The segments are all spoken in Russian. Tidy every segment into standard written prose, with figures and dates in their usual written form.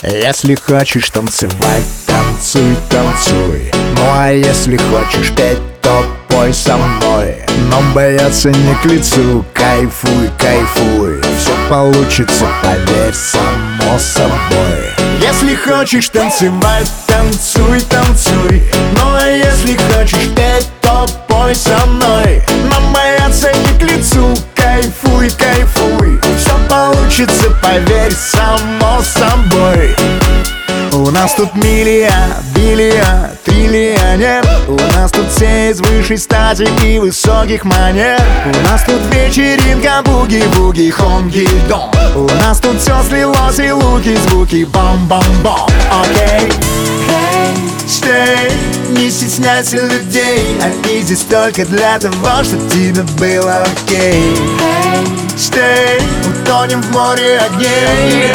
Если хочешь танцевать, танцуй, танцуй. Ну а если хочешь петь, то пой со мной. Но бояться не к лицу, кайфуй, кайфуй. Все получится, поверь, само собой. Если хочешь танцевать, танцуй, танцуй. Ну а если хочешь петь, то пой со мной. Но бояться не к лицу, кайфуй, кайфуй. Все получится, поверь, само собой. У нас тут миллиард, биллиард, триллионер. У нас тут все из высшей стати и высоких манер. У нас тут вечеринка, буги-буги, хонги-дон. У нас тут все слилось и луки, звуки, бам-бам-бам. Окей, stay, не стесняйся людей. Они здесь только для того, чтобы тебе было окей. Stay, утонем в море огней.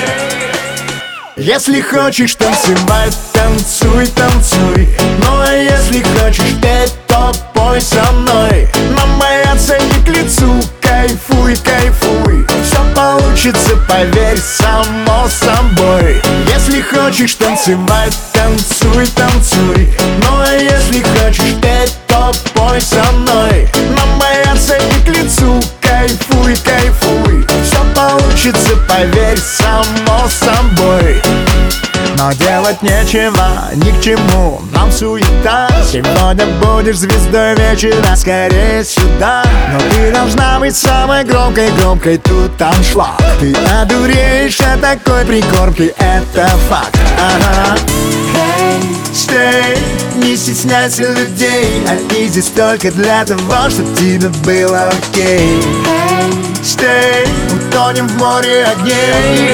Если хочешь танцевать, танцуй, танцуй. Ну а если хочешь петь, то пой со мной. Но бояться не к лицу, кайфуй, кайфуй. Все получится, поверь, само собой. Если хочешь танцевать, танцуй, танцуй. Ну а если хочешь петь, то пой со мной. Но бояться не к лицу, кайфуй, кайфуй. Все получится, поверь, само собой. Но делать нечего, ни к чему нам суета. Сегодня будешь звездой вечера, скорее сюда. Но ты должна быть самой громкой, громкой, тут аншлаг. Ты одуреешь от такой прикормки, это факт. Ага. Stay, не стесняйся людей. Они здесь только для того, чтобы тебе было окей. Stay, утонем в море огней.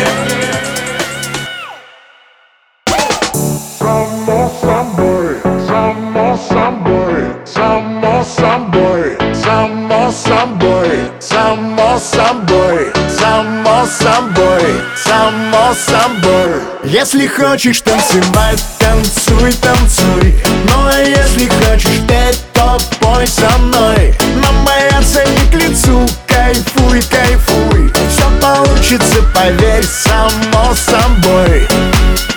Само собой, само собой, само собой, само собой, само собой, само собой, само собой. Если хочешь танцевать, танцуй, танцуй. Ну а если хочешь петь, то пой со мной. Но бояться не к лицу, кайфуй, кайфуй. Все получится, поверь, само собой.